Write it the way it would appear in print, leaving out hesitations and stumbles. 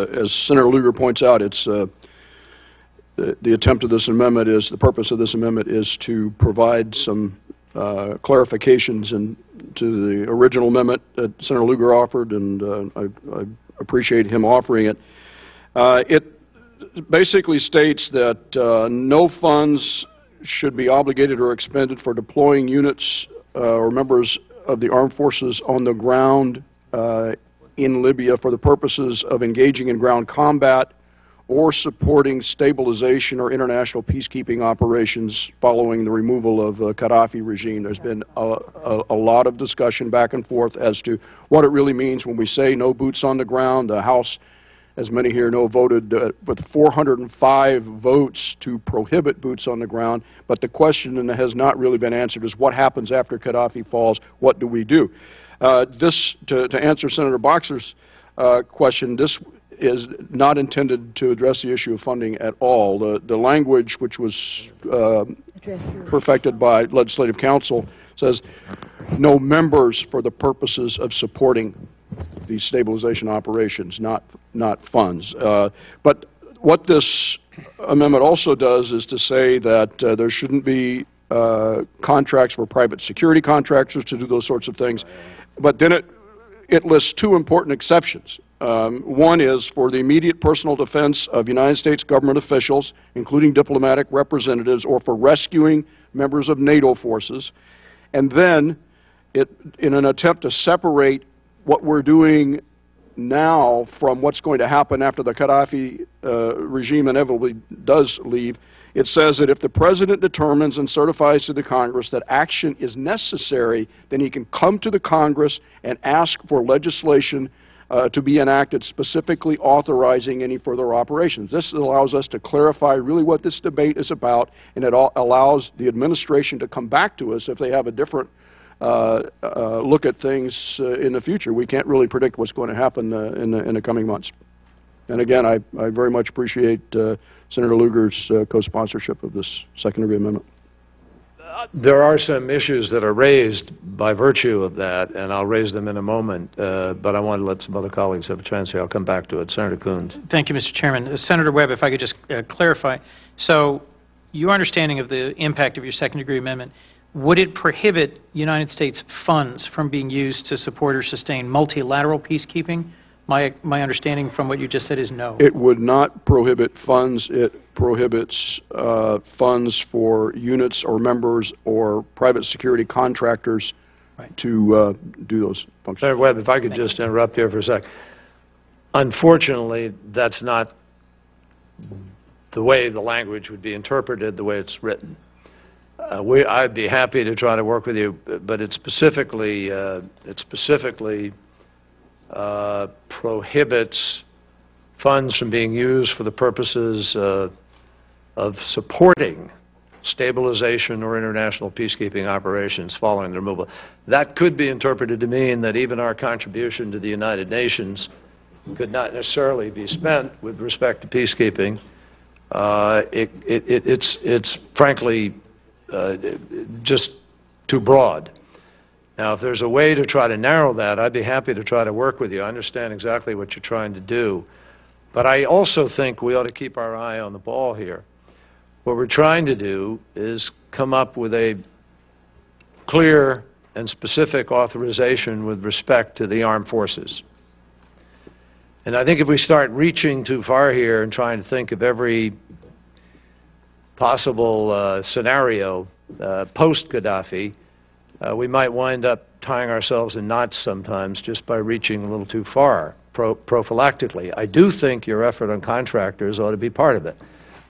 as Senator Lugar points out, it's the attempt of this amendment is, the purpose of this amendment is to provide some clarifications to the original amendment that Senator Lugar offered, and I appreciate him offering it. It basically states that no funds should be obligated or expended for deploying units or members of the armed forces on the ground in Libya for the purposes of engaging in ground combat or supporting stabilization or international peacekeeping operations following the removal of the Gaddafi regime. There's been a lot of discussion back and forth as to what it really means when we say no boots on the ground. The House, as many here know, voted with 405 votes to prohibit boots on the ground, but the question that has not really been answered is what happens after Gaddafi falls. What do we do? To answer Senator Boxer's question, this is not intended to address the issue of funding at all. The language, which was perfected by Legislative Council, says no members for the purposes of supporting these stabilization operations, not funds. But what this amendment also does is to say that there shouldn't be contracts for private security contractors to do those sorts of things. But then it lists two important exceptions. One is for the immediate personal defense of United States government officials, including diplomatic representatives, or for rescuing members of NATO forces. And then, in an attempt to separate what we're doing now from what's going to happen after the Gaddafi regime inevitably does leave, it says that if the President determines and certifies to the Congress that action is necessary, then he can come to the Congress and ask for legislation to be enacted specifically authorizing any further operations. This allows us to clarify really what this debate is about, and it allows the administration to come back to us if they have a different look at things in the future. We can't really predict what's going to happen in the coming months. And again, I very much appreciate Senator Lugar's co-sponsorship of this second-degree amendment. There are some issues that are raised by virtue of that, and I'll raise them in a moment, but I want to let some other colleagues have a chance here. I'll come back to it. Senator Coons. Thank you, Mr. Chairman. Senator Webb, if I could just clarify. So your understanding of the impact of your second-degree amendment, would it prohibit United States funds from being used to support or sustain multilateral peacekeeping? My understanding from what you just said is no. It would not prohibit funds. It prohibits funds for units or members or private security contractors to do those functions. Senator Webb, if I could just interrupt here for a sec. Unfortunately, that's not the way the language would be interpreted, the way it's written. I'd be happy to try to work with you, but it specifically prohibits funds from being used for the purposes of supporting stabilization or international peacekeeping operations following the removal. That could be interpreted to mean that even our contribution to the United Nations could not necessarily be spent with respect to peacekeeping. It's frankly just too broad. Now, if there's a way to try to narrow that, I'd be happy to try to work with you. I understand exactly what you're trying to do. But I also think we ought to keep our eye on the ball here. What we're trying to do is come up with a clear and specific authorization with respect to the armed forces. And I think if we start reaching too far here and trying to think of every possible scenario post-Gaddafi, we might wind up tying ourselves in knots sometimes just by reaching a little too far prophylactically. I do think your effort on contractors ought to be part of it.